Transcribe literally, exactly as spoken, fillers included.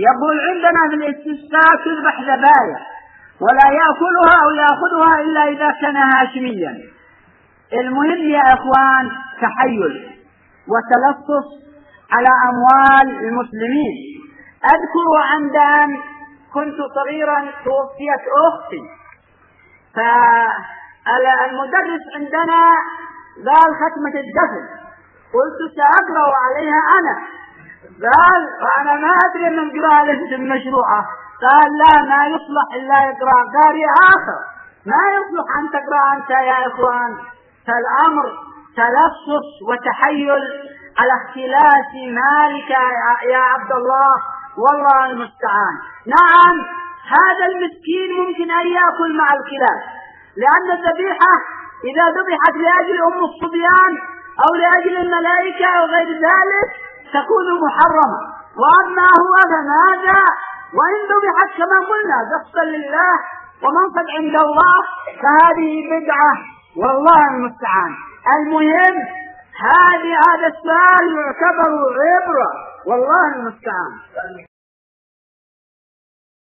يقول عندنا في الاستسقاء تذبح ذبايح ولا يأكلها أو يأخذها إلا إذا كان هاشميا. المهم يا إخوان تحيل وتلصص على أموال المسلمين. أذكر عند أن كنت صغيرا توفيت أختي، فالمدرس عندنا قال ختمة الدفن، قلت سأقرأ عليها أنا، قال وأنا ما أدري من القراءة ليست مشروعة، قال لا ما يصلح إلا يقرأ قارئ آخر، ما يصلح أن تقرأ أنت يا إخوان. فالأمر تلصص وتحيل على اختلاس مالك يا عبد الله، والله المستعان. نعم هذا المسكين ممكن أن يأكل مع الكلاب، لأن الذبيحة إذا ذبحت لأجل أم الصبيان أو لأجل الملائكة أو غير ذلك تكون محرمة، وأما هو فماذا وإن ذبحت كما قلنا دفا لله ومنفذ عند الله فهذه بدعة، والله المستعان. المهم هذه هذا السؤال يعتبر عبرة، والله المستعان.